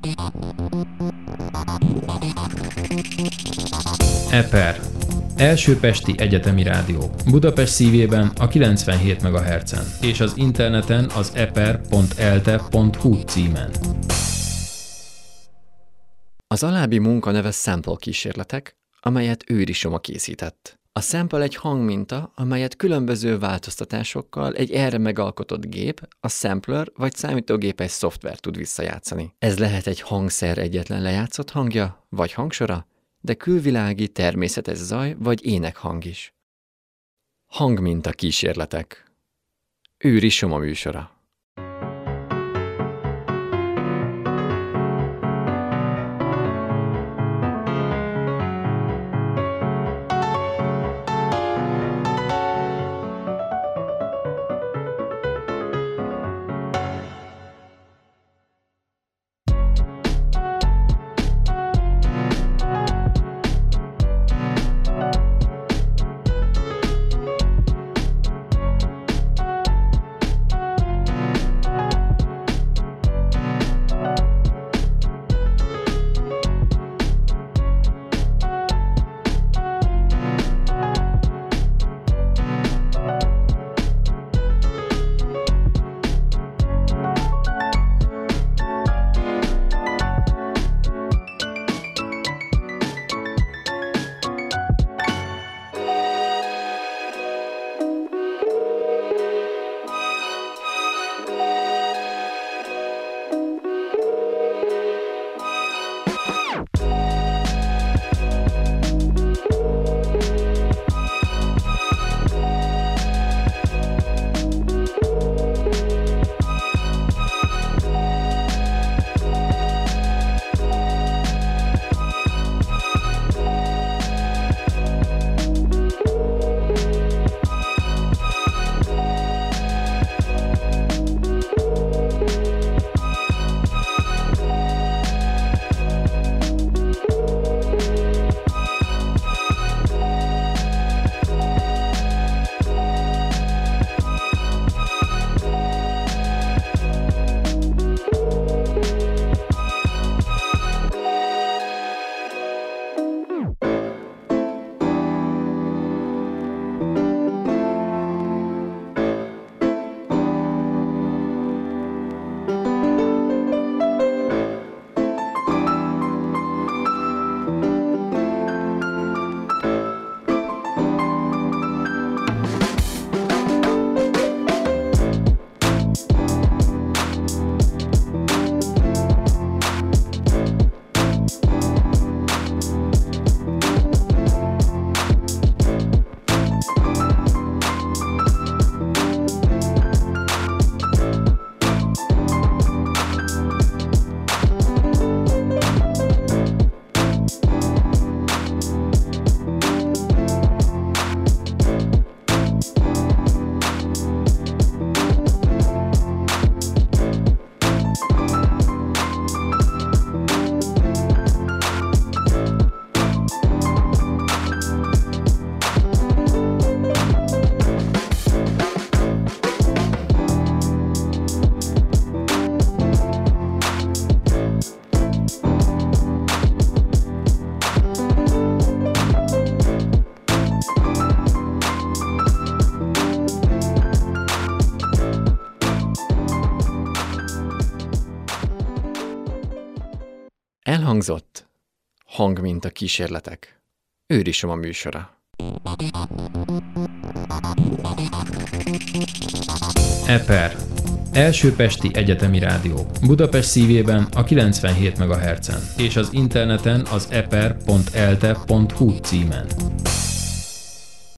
EPER. Első pesti egyetemi rádió. Budapest szívében a 97 MHz-en és az interneten az eper.elte.hu címen. Az alábbi munka neve sample kísérletek, amelyet Őri Soma készített. A sample egy hangminta, amelyet különböző változtatásokkal egy erre megalkotott gép, a sampler vagy számítógépes szoftver tud visszajátszani. Ez lehet egy hangszer egyetlen lejátszott hangja, vagy hangsora, de külvilági, természetes zaj vagy énekhang is. Hangminta kísérletek. Őri Soma műsora. Elhangzott hangminta kísérletek. Őri Soma műsora. EPER. Első pesti egyetemi rádió. Budapest szívében a 97 MHz-en és az interneten az eper.elte.hu címen.